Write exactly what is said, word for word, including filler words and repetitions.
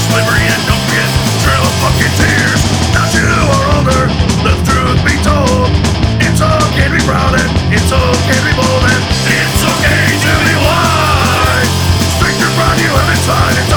slavery and don't forget trail of fucking tears. Now you are older, the truth be told. It's okay to be proud and it's okay to be bold and it's okay to be white. Strength and pride you have inside.